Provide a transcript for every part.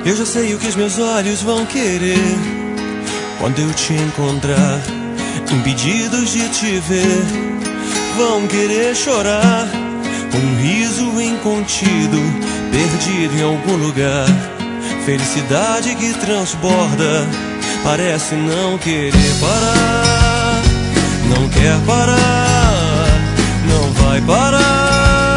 Eu já sei o que os meus olhos vão querer quando eu te encontrar, impedidos de te ver. Vão querer chorar, com um riso incontido, perdido em algum lugar. Felicidade que transborda, parece não querer parar. Não quer parar, não vai parar.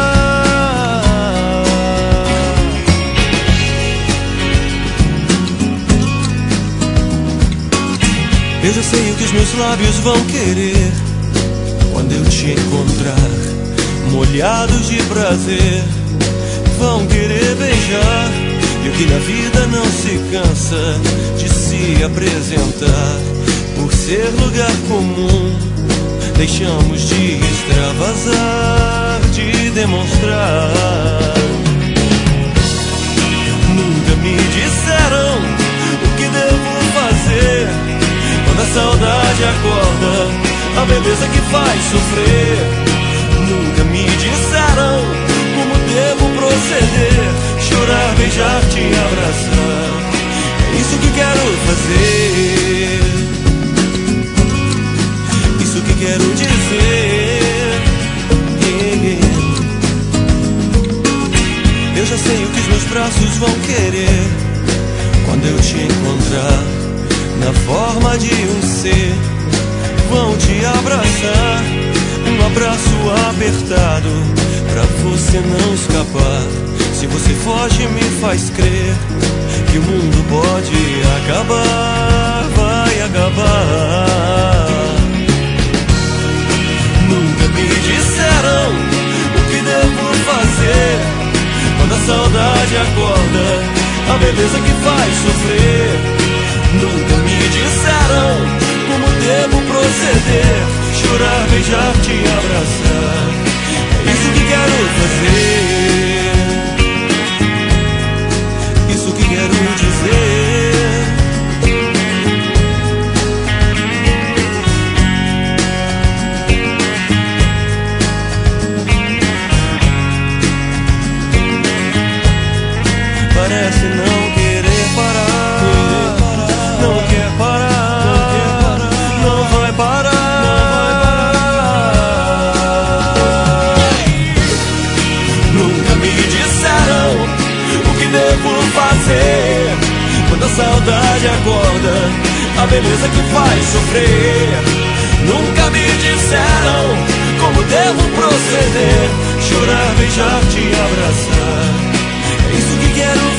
Eu já sei o que os meus lábios vão querer quando eu te encontrar, molhados de prazer. Vão querer beijar, e o que na vida não se cansa de se apresentar. Por ser lugar comum, deixamos de extravasar, de demonstrar. Nunca me disseram o que devo fazer quando a saudade acorda, a beleza que faz sofrer. Nunca me disseram como devo proceder, chorar, beijar, te abraçar. É isso que quero fazer, isso que quero dizer. Eu já sei o que os meus braços vão querer quando eu te encontrar, na forma de um ser. Vão te abraçar, um abraço apertado, pra você não escapar. Se você foge, me faz crer que o mundo pode acabar, vai acabar. Nunca me disseram o que devo fazer quando a saudade acorda, a beleza que faz sofrer. Nunca me disseram como devo proceder, chorar, beijar, te abraçar. É isso que quero fazer, isso que quero dizer. Parece não querer parar, não quer parar, não vai parar. Nunca me disseram o que devo fazer quando a saudade acorda, a beleza que faz sofrer. Nunca me disseram como devo proceder, chorar, beijar, te abraçar. É isso que quero